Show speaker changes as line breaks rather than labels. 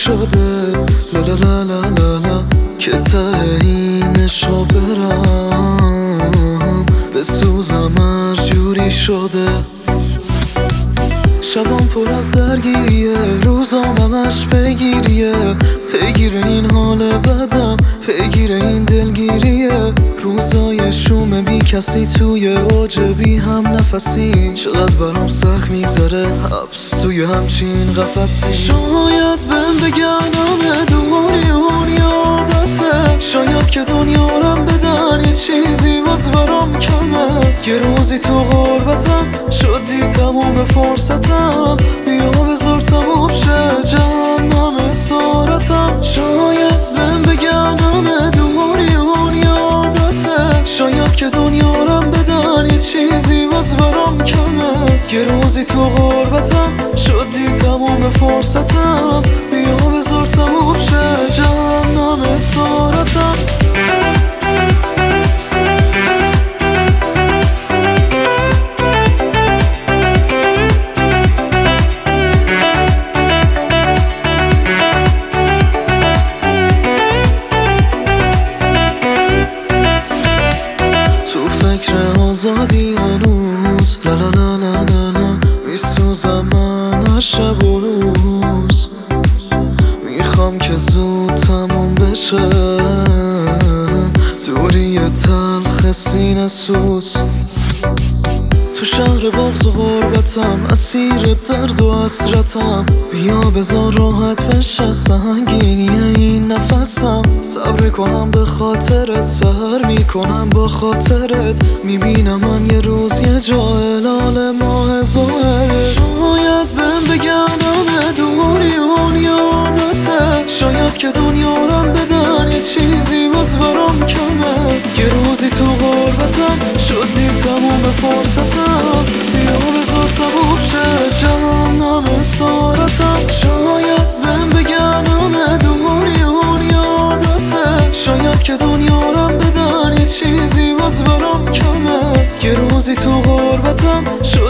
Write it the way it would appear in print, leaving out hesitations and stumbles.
شده لا لا لا لا لا لا که ته این عشقا برم بسوزم هر جوری شده. شبام پر از درگیریه، روزام همش پیگیریه، پیگیر این حال بدم، پیگیر این دلگیریه. روزای شوم بی کسی توی اوج بی هم نفسی، چقدر برام سخت میگذره حبس توی همچین قفسی. شاید بهم بگن همه دوری اون یادته، شاید که دنیارم بدن یه چیزی باز برام کمه. یه روزی تو غربتم شدی تموم فرصتم، بیا بذار تموم شه جهنم اسارتم. شاید بهم بگن همه دوری اون یادته، شاید که دنیارم بدن یه چیزی باز برام کمه. یه روزی تو غربتم شدی تموم فرصتم، بیا بذار تموم شه جهنم اسارتم. آزادی هنوز لا لا لا لا لا لا میسوزم من هر شب و روز، میخوام که زود تموم بشه دوری تلخ سینه سوز. تو شهر بغض و غربتم اسیر درد و حسرتم، بیا بذار راحت بشه سنگینی این نفسم. صبر کنم به خاطرت، سهر میکنم با خاطرت، میبینم من یه روز یه جا هلال ماه ظاهره. شاید بهم بگن همه دوری اون یادته، شاید که دنیارم بدن یه چیزی باز برام کمه. یه روزی تو غربتم شدی تموم فرصتم، بیا بذار تموم شه جهنم اسارتم. شاید بهم بگن همه دوری اون یادته، شاید که دنیارم بدن یه چیزی باز برام کمه. یه روزی تو غربتم